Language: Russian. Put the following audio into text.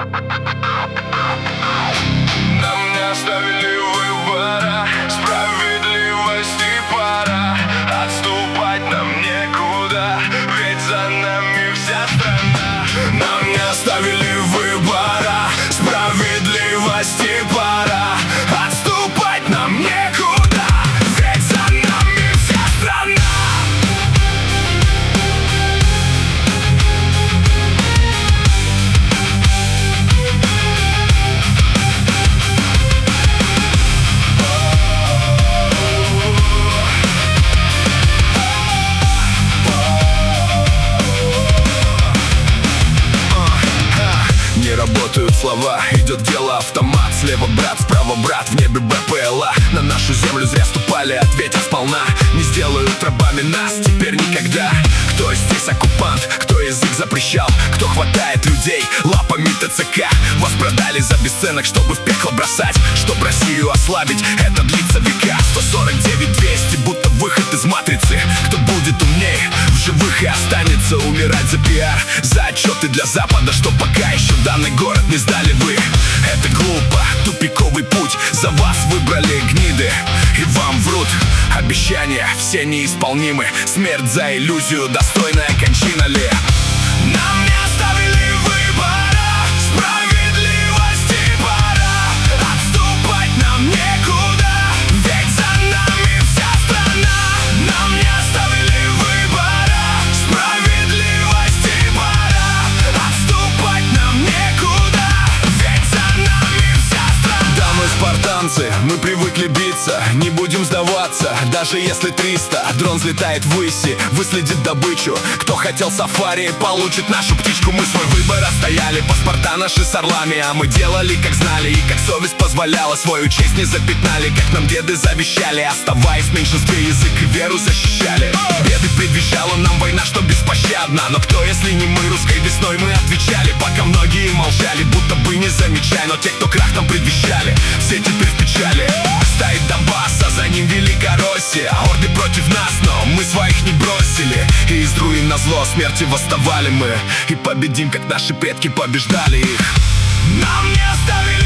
Нам не оставили выбора, справедливости пора. Отступать нам некуда, ведь за нами вся страна. Нам не оставили выбора, справедливости пора. Отступать нам некуда, ведь за нами вся страна. Не работают слова, идет дело автомат. Слева брат, справа брат, в небе БПЛА. На нашу землю зря ступали, ответят сполна. Не сделают рабами нас теперь никогда. Кто здесь оккупант, кто язык запрещал, кто хватает людей лапами ТЦК. Вас продали за бесценок, чтобы в пекло бросать, чтоб Россию ослабить, это длится века. 149-200, будто выход из матрицы. Кто будет умней, в живых и останется умирать за пиар, за отчеты для Запада, что пока еще данный город не сдали вы. Это глупо, тупиковый путь, за вас выбрали гниды, и вам врут. Обещания все неисполнимы, смерть за иллюзию, достойная кончина ли? Нам не оставили выбора, справедливости пора. Отступать нам некуда, ведь за нами вся страна. Нам не оставили выбора, справедливости пора. Отступать нам некуда, ведь за нами вся страна. Да, мы спартанцы, мы привыкли биться, не будем сдаваться, даже если 300. Дрон взлетает ввыси, выследит добычу. Кто хотел сафари, получит нашу птичку. Мы свой выбор отстояли, паспорта наши с орлами, а мы делали как знали и как совесть позволяла. Свою честь не запятнали, как нам деды завещали. Оставаясь в меньшинстве, язык и веру защищали. Беды предвещала нам война, что беспощадна. Но кто, если не мы, русской весной мы отвечали, пока многие молчали, будто бы не замечая. Но те, кто крах нам предвещали, все теперь в печали. Стоит Донбасс, а за ним Великороссия. Орды против нас, но мы своих не бросили. И из руин на зло смерти восставали мы, и победим, как наши предки побеждали их. Нам не оставили